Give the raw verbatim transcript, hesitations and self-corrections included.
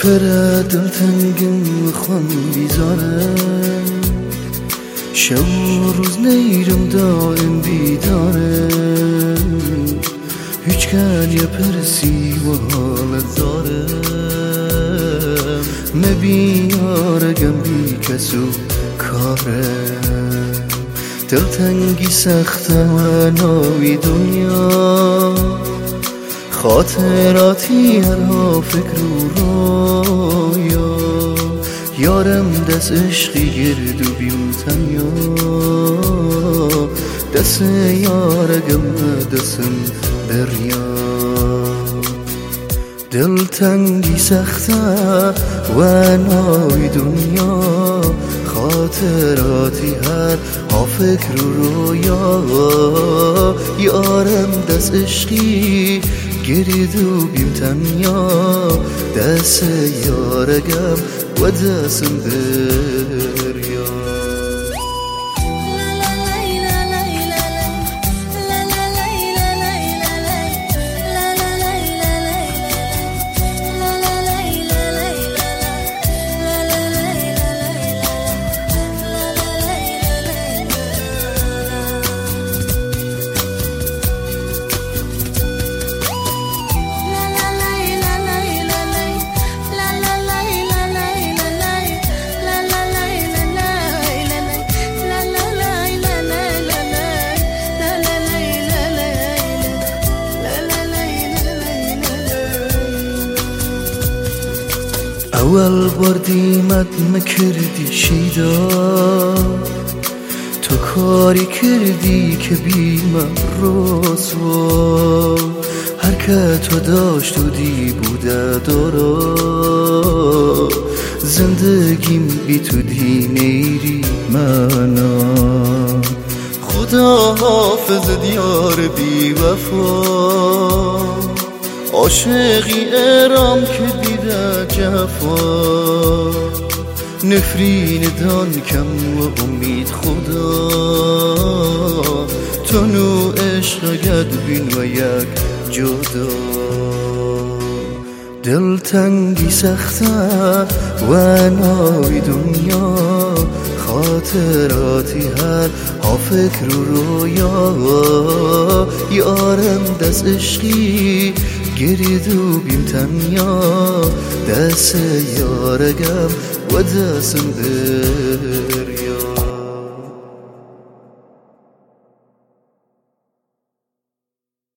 چقدر دلتنگم خون بیزارم، شب و روز نیرم دائم بیدارم، هیچ کن یه پرسی و حالت دارم، مبیارگم بی کسو کارم. دلتنگی سخته و ناوی دنیا، خاطراتی هرها فکر و رویا، یارم دست عشقی گرد و بیم تنیا، دست یارگم دستم دریا. دلتنگی سخته و نای دنیا، خاطراتی هر ها فکر و رویا، یارم دست عشقی گرد و بیم تنیا، دست یارگم و دستم دریا. اول بار دیمت مکردی شیدا، تو کاری کردی که بی من رسوا، هر که تو داشت و دی بوده دارا، زندگیم بی تو دی نیری منا. خدا حافظ دیار بی وفا، عاشقی ارام که دیده جفا، نفرین دان کم و امید خدا، تو نو عشق گد بین و یک جدا. دلتنگی سخته و نای دنیا، خاطراتی هر ها فکر و رویا، یارم دست عشقی گرد و بیم تنیا، دست یارگم و دستم دریا.